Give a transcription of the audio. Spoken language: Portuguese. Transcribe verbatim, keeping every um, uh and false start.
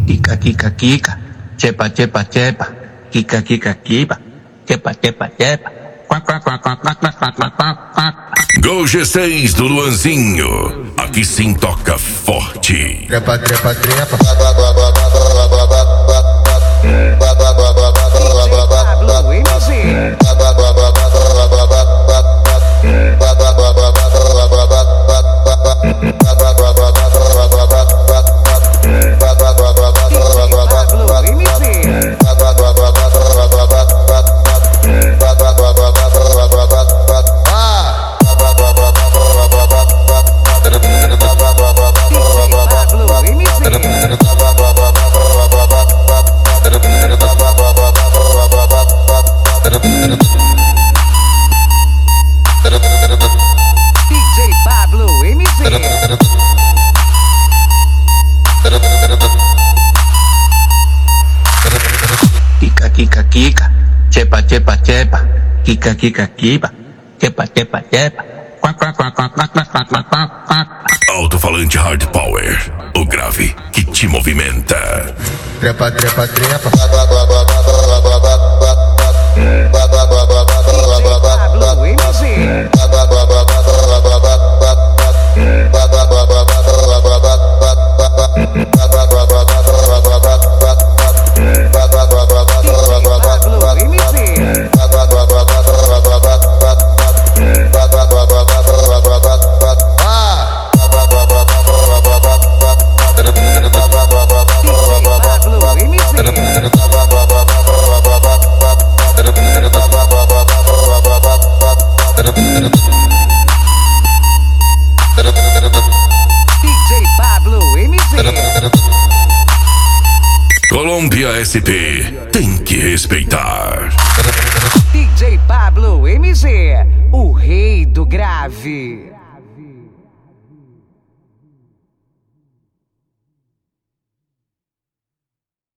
Kika, kika, kika. Chepa, chepa, chepa. Kika, kika, kiba. Chepa, chepa, chepa. Quá, quá, quá, quá, quá, quá, quá, quá, quá, quá. Gol G seis do Luanzinho. Aqui sim toca forte. Trepa, trepa, trepa. Pablo M Z. Pablo M Z. Pablo M Z. D J Pablo M Z. Kika, kika, kika. Chepa, chepa, chepa. Kika, kika, kiba. Chepa, chepa, chepa. Quá, quá, quá, quá, quá, quá, quá, quá, quá, quá. Alto-falante Hard Power. O grave que te movimenta. Trepa, trepa, trepa. Pablo M Z. Pablo M Z. Pablo M Z. D J Pablo M Z. Colômbia S P tem que respeitar. D J Pablo M Z, o rei do grave.